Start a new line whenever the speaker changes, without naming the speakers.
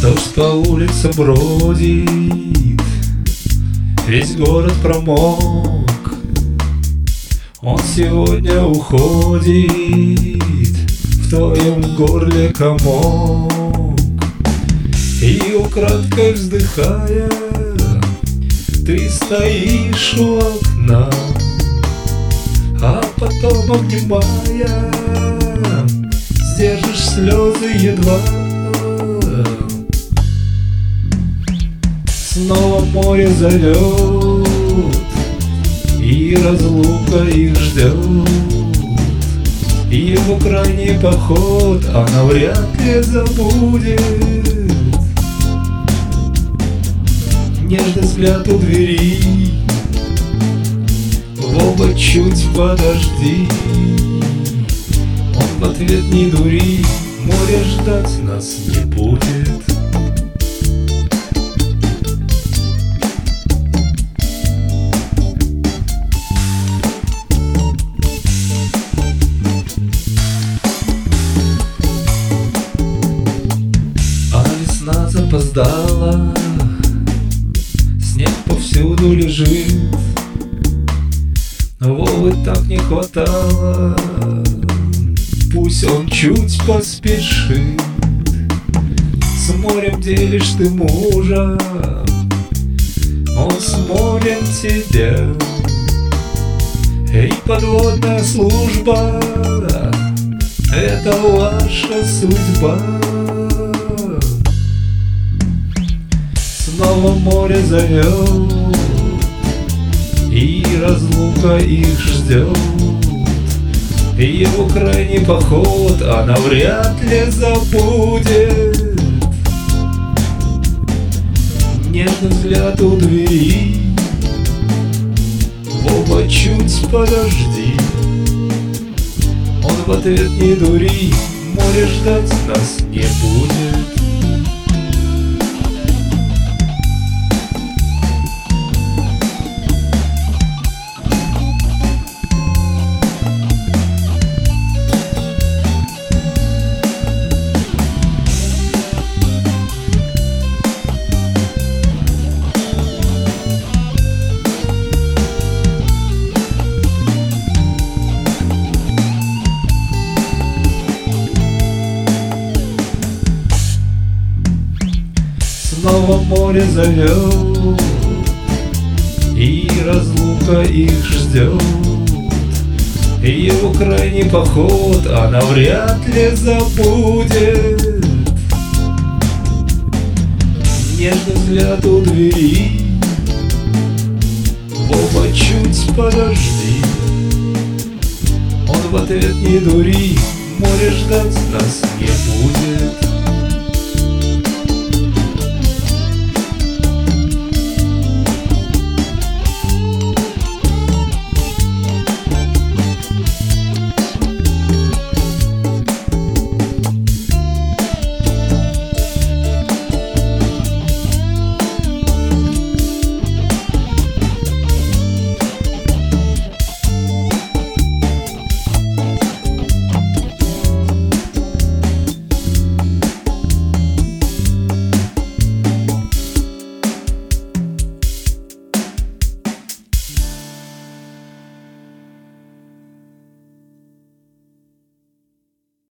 Дождь по улице бродит, весь город промок. Он сегодня уходит, в твоем горле комок. И украдкой вздыхая, ты стоишь у окна, а потом, обнимая, сдержишь слезы едва. Снова море зовет, и разлука их ждет. Его крайний поход она вряд ли забудет. Нежный взгляд у двери, в оба чуть подожди. Он в ответ не дури, море ждать нас не будет. А весна запоздала, снег повсюду лежит. Вовы так не хватало, пусть он чуть поспешит. С морем делишь ты мужа, он с морем тебя. Эй, подводная служба, это ваша судьба. Снова море зовет, и разлука их ждет. Его крайний поход она вряд ли забудет. Нежный взгляд у двери, в оба чуть подожди. Он в ответ не дури, море ждать нас не будет. Снова море зовет, и разлука их ждет. Его крайний поход она вряд ли забудет. Нежный взгляд у двери, в оба чуть подожди. Он в ответ не дури, море ждать нас не